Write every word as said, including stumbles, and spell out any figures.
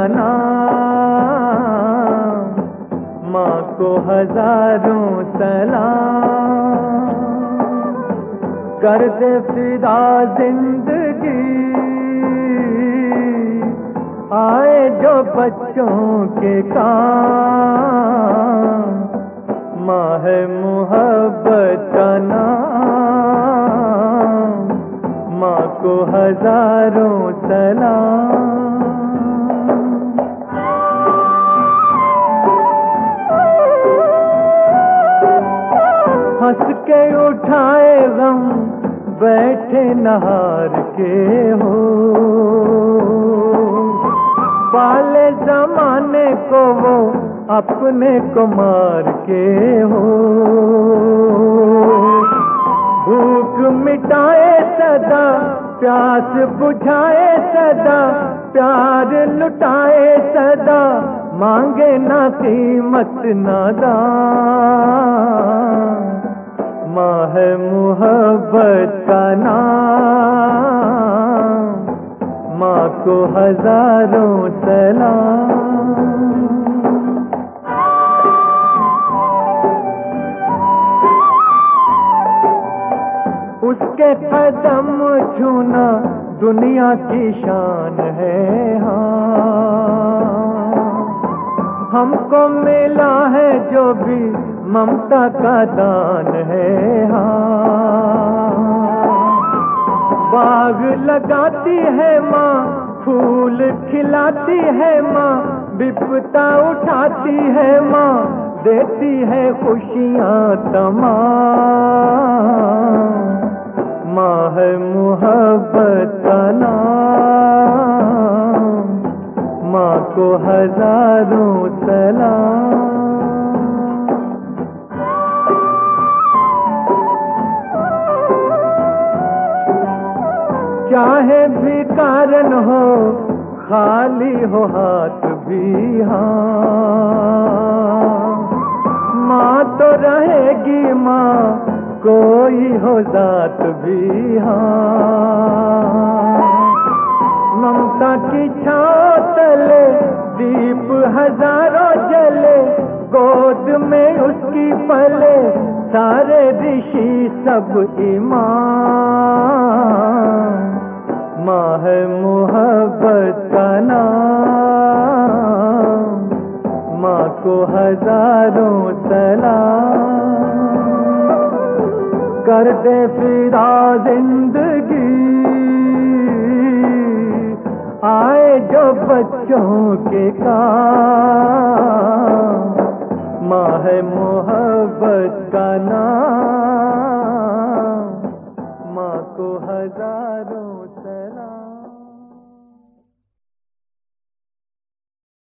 नाम, माँ को हजारों सलाम। कर दे फिदा जिंदगी, आए जो बच्चों के काम। माँ है मोहब्बत का नाम, माँ को हजारों सलाम। हंस के उठाए गम, बैठे नहार के हो। पाले जमाने को वो अपने को मार के हो। भूख मिटाए सदा, प्यास बुझाए सदा, प्यार लुटाए सदा, मांगे ना कीमत ना दाम। माँ है मोहब्बत का नाम, माँ को हजारों सलाम। उसके कदम छूना दुनिया की शान है। हाँ, हमको मिला है जो भी ममता का दान है। हाँ, बाग लगाती है माँ, फूल खिलाती है माँ, विपदा उठाती है माँ, देती है खुशियाँ तमाम। माँ है मोहब्बत का नाम, माँ को हजारों सलाम। चाहे भी कारण हो, खाली हो हाथ भी, हाँ, माँ तो रहेगी माँ, कोई हो जात भी, हाँ। ममता की छाँव तले दीप हजारों जले, गोद में उसकी पले सारे ऋषि सब ईमान। माँ है मोहब्बत का नाम, माँ को हजारों सलाम। कर दे फिदा जिंदगी, आए जो बच्चों के काम। माँ है मोहब्बत का नाम, माँ को हजारों